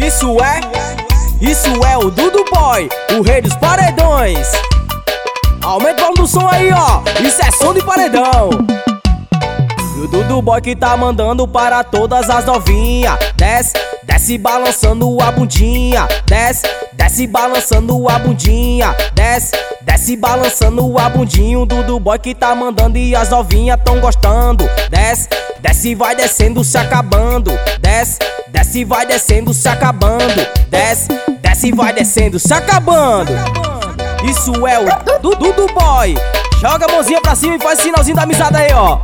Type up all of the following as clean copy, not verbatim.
Isso é o Dudu Boy, o rei dos paredões. Aumenta o volume do som aí, ó. Isso é som de paredão. E o Dudu Boy que tá mandando para todas as novinhas. Desce, desce balançando a bundinha. Desce, desce balançando a bundinha. Desce, desce balançando a bundinha. O Dudu Boy que tá mandando e as novinhas tão gostando. Desce, desce vai descendo se acabando. Desce, desce vai descendo se acabando. Desce, desce vai descendo se acabando. Isso é o Dudu Boy. Joga a mãozinha pra cima e faz sinalzinho da amizade aí, ó.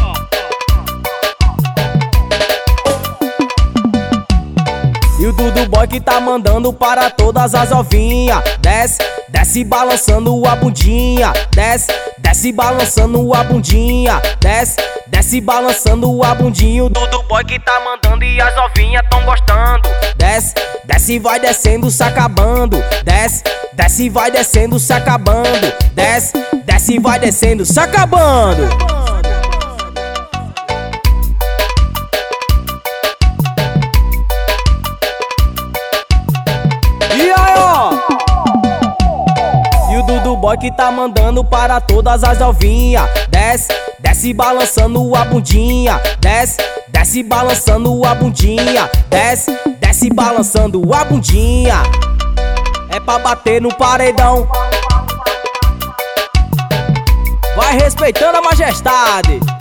E o Dudu Boy que tá mandando para todas as novinhas. Desce, desce balançando a bundinha. Desce, desce balançando a bundinha. Desce, desce balançando a bundinha. O Dudu Boy que tá mandando e as novinhas tão gostando. Desce, desce vai descendo se acabando. Desce, desce vai descendo se acabando. Desce, desce vai descendo se acabando. Dudu Boy que tá mandando para todas as novinhas. Desce, desce balançando a bundinha. Desce, desce balançando a bundinha. Desce, desce balançando a bundinha. É pra bater no paredão. Vai respeitando a majestade.